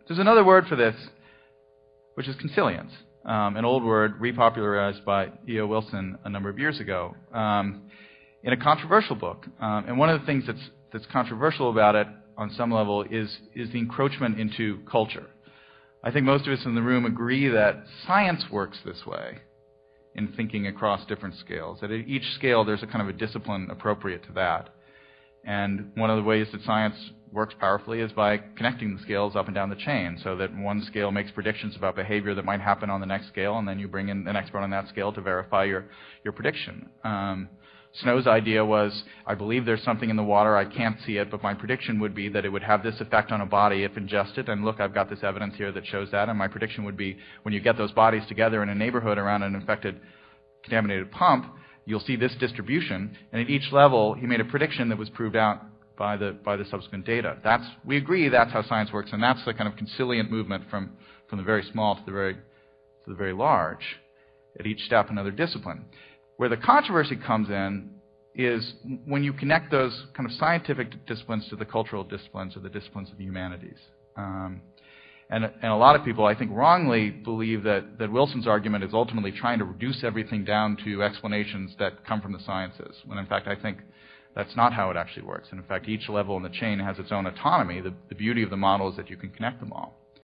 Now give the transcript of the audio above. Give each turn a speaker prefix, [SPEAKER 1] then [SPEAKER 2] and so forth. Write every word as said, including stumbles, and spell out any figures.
[SPEAKER 1] There's another word for this, which is consilience, um, an old word repopularized by E O Wilson a number of years ago um, in a controversial book. Um, and one of the things that's that's controversial about it on some level is is the encroachment into culture. I think most of us in the room agree that science works this way in thinking across different scales. That at each scale there's a kind of a discipline appropriate to that. And one of the ways that science works powerfully is by connecting the scales up and down the chain, so that one scale makes predictions about behavior that might happen on the next scale, and then you bring in an expert on that scale to verify your, your prediction. Um, Snow's idea was, I believe there's something in the water, I can't see it, but my prediction would be that it would have this effect on a body if ingested, and look, I've got this evidence here that shows that, and my prediction would be when you get those bodies together in a neighborhood around an infected, contaminated pump, you'll see this distribution, and at each level he made a prediction that was proved out by the by the subsequent data. That's we agree that's how science works, and that's the kind of consilient movement from from the very small to the very to the very large. At each step, another discipline. Where the controversy comes in is when you connect those kind of scientific disciplines to the cultural disciplines or the disciplines of the humanities. Um, and, and a lot of people, I think, wrongly believe that, that Wilson's argument is ultimately trying to reduce everything down to explanations that come from the sciences, when in fact I think that's not how it actually works. And in fact, each level in the chain has its own autonomy. The, the beauty of the model is that you can connect them all.